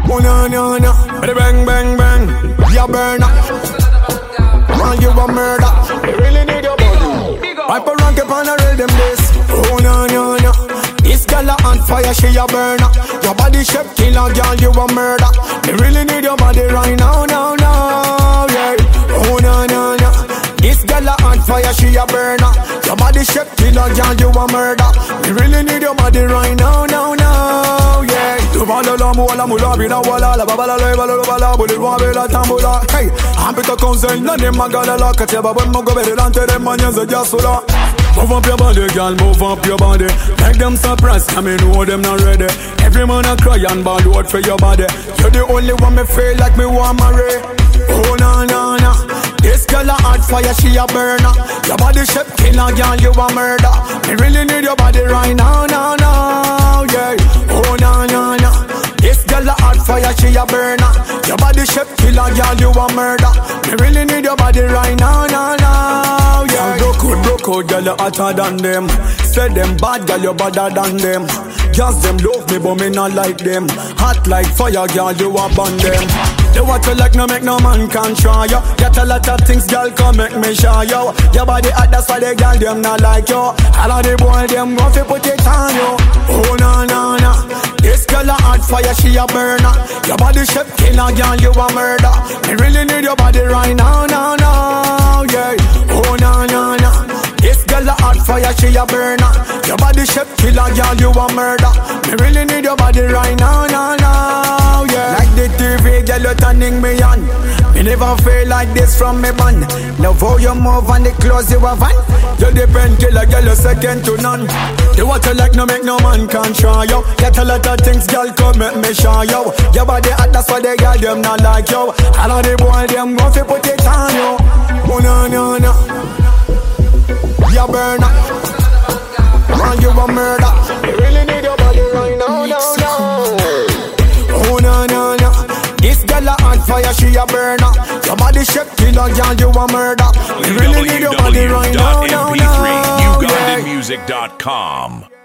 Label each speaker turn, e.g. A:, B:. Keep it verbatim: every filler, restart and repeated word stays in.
A: Oh no no no, bang bang bang, you burn up. While you a murder, you really need your body. I put rank up on a real them this. Oh no no no, this girl a on fire, she a burn up. Your body shape killer, girl, you a murder. You really need your body right now, now, now, yeah. Oh no no no, this girl a on fire, she a burn up. Your body shape killer, girl, you a murder. You really need your body right now, now, now, yeah. Tu parles la moula moula, bina wala, la babala la bala la bala, boli wabe la tambula. Hey, ambito konsen, na ne magala la, katia babon mogo bere lante de manyanza jasula. Move up your body, girl, move up your body. Make them surprised, I mean, know them not ready. Every man a cry and ball out for your body. You're the only one me feel like me want marry. Oh, na, na, na. This girl a hot fire, she a burner. Your body shape killer, girl, you a murder. Me really need your body right now, now, now, yeah. Oh, na, na, na. This girl a hot fire, she a burner. Your body shape killer, girl, you a murder. Me really need your body right now, now, now, yeah. Broke out, broke out, girl, you hotter than them. Say them bad, girl, you better than them. Just them love me, but me not like them. Hot like fire, girl, you a burn them. They want you like no make no man can try you. Get a lot of things, girl, come make me show you. Your body hot, that's why the girl them not like you. All of the boy them go fi put it on you. Oh na na na, this girl a hot fire, she a burner. Your body shape killer, girl, you a murder. Me really need your body right now, now, now, yeah. Oh na na na, this girl a hot fire, she a burner. Your body shape killer, girl, you a murder. Me really need your body right now, now, now, yeah. Like the T V, girl, you turning me on. Me never feel like this from me band. Love how you move and the clothes you have on. You the pen killer, girl, you second to none. The water like no make no man can try you. Get a lot of things, girl, come make me show you. Your body hot, that's why the girl them not like you. All of the boy them go fi put it on you. Oh no no no, you burn up. And you a murder. You really need your body right now, now, now. Oh no no no, this girl a on fire, she a burner. Your body shape killer, girl, you a murder. You really need your body right now, now, now.
B: w w w dot m p three uganda music dot com